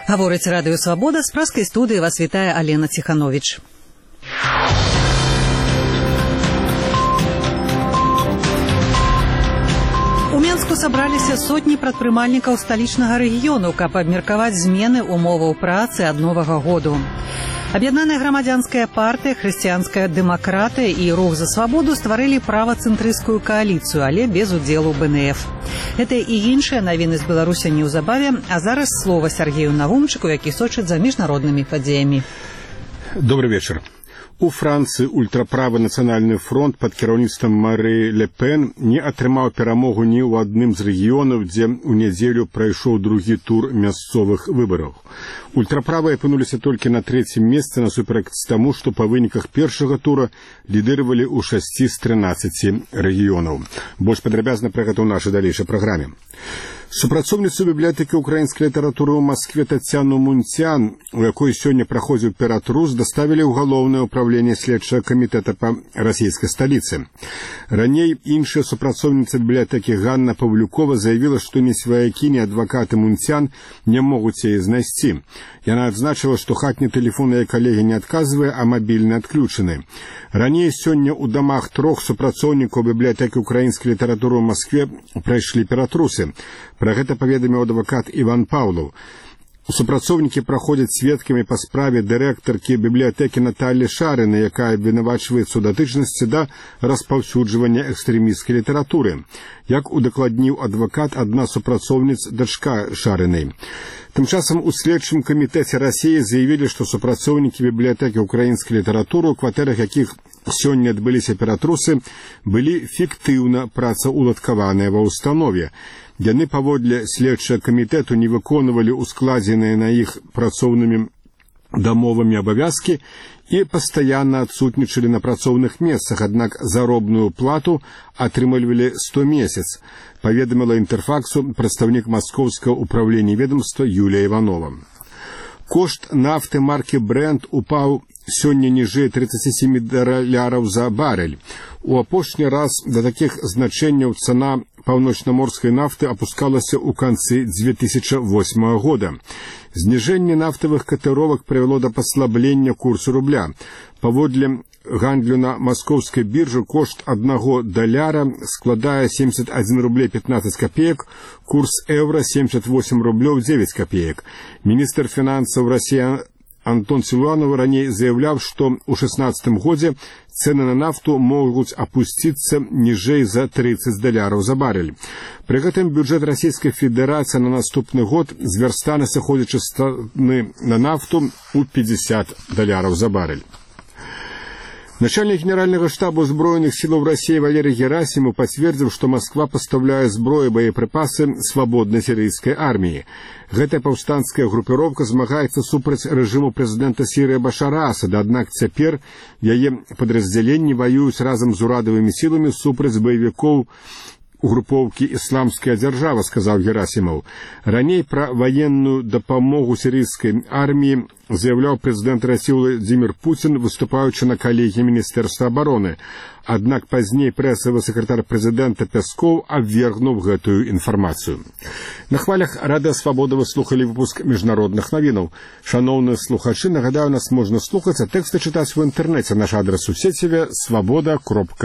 Гаворыць радыё «Свабода», з праскай студыі вас вітае Алена Ціхановіч. У Менску сабраліся сотні прадпрымальнікаў сталічнага рэгіёну, каб абмеркаваць змены умоваў працы ад новага году. Аб'яднаная грамадзянская партыя, хрысціянская дэмакратыя і рух за свабоду стварылі правацэнтрысцкую кааліцыю, але без удзелу БНФ. Гэта і іншыя навіны з Беларусі неўзабаве, а зараз слова Сергею Навумчыку, які сочыць за міжнароднымі падзеямі. Добрый вечер. У Францыі ультраправы нацыянальны фронт пад кіраўніцтвам Мары Ле Пен не атрымаў перамогу ні ў адным з рэгіёнаў, дзе ў нядзелю прайшоў другі тур мясцовых выбараў. Ультраправыя апынуліся толькі на трэцім месцы насуперак таму, што па выніках першага тура лідыравалі ў 6 з 13 рэгіёнаў. Больш падрабязна пра гэта ў нашай далейшай праграме. Супрацоўніцу бібліятэкі ўкраінскай літаратуры ў Маскве Тацяну Мунцян, у якой сёння праходзіў ператрус, даставілі ў галоўнае ўправленне следчага камітэта па расійскай сталіцы. Раней іншая супрацоўніца бібліятэкі Ганна Павлюкова заявіла, што ні сваякі, ні адвакаты Мунцян не могуць яе знайсці. Яна адзначыла, што хатні тэлефон яе калегі не адказвае, а мабільны адключаны. Раней сёння ў дамах 3 супрацоўнікаў бібліятэкі ўкраінскай літаратуры ў Маскве прайшлі ператрусы. Пра гэта паведаміў адвакат Іван Паўлаў. Супрацоўнікі праходзяць сведкамі па справе дырэктаркі бібліятэкі Наталлі Шарыны, якая абвінавачваецца ў датычнасці да распаўсюджвання экстрэмісцкай літаратуры. Як удакладніў адвакат, адна супрацоўніц дачка Шарынай. Тым часам у следчым камітэце Расіі заявілі, што супрацоўнікі бібліятэкі ўкраінскай літаратуры, у кватэрах якіх сёння адбыліся ператрусы, былі фіктыўна працаўладкаваныя ва ўстанове. Яны паводле следчага камітэту не выконвалі ускладзеныя на іх працоўнымі дамовамі абавязкі і пастаянна адсутнічалі на працоўных месцах, аднак заробную плату атрымлівалі 100 месяц, паведаміла Інтэрфаксу прадстаўнік маскоўскага ўправлення ведомства Юлія Іванова. Кошт нафты маркі Brent упаў сёння ніжэй $37 за барель. У апошні раз да такіх значэнняў цана паўночнаморскай нафты апускалася ў канцы 2008 года. Зніжэнне нафтавых катэровак прывяло да паслаблення курсу рубля. Паводле гандлю на маскоўскай біржы кошт $1 складае 71 рублей 15 копеек, курс еўра 78 рублёў 9 копеек. Міністр фінансаў Расіі Антон Силуанов раней заяўляў, што ў 2016 годзе цэны на нафту могуць апусціцца ніжэй за $30 за барель. Пры гэтым бюджэт Расійскай Федэрацыі на наступны год звярстане сыходзячы з цаны на нафту ў $50 за барель. Начальник Генерального штаба Збройных силов России Валерий Герасимов подтвердил, что Москва поставляет зброю и боеприпасы свободной сирийской армии. Гэтая паўстанцкая группировка змагаецца супраць рэжыму прэзідэнта Сірыі Башара Асада, аднак цяпер яе падраздзяленні ваююць разам з урадавымі сіламі супраць баевікоў групоўкі «Ісламская дзяржава», сказаў Герасимов. Раней пра ваенную дапамогу сірыйскай арміі заявляў прэзідэнт Расіі Владзімір Пуцін, выступаючы на калегіі Міністэрства абароны. Аднак пазней прэсавы сакратар прэзідэнта Пяскоў абвергнуў гэтую інфармацыю. На хвалях Радыё Свабода вы слухалі выпуск міжнародных навінаў. Шаноўныя слухачы, нагадаю, нас можна слухаць, а тэксты чытаць у інтэрнэце. Наш адрас у сеціве свабода.ру.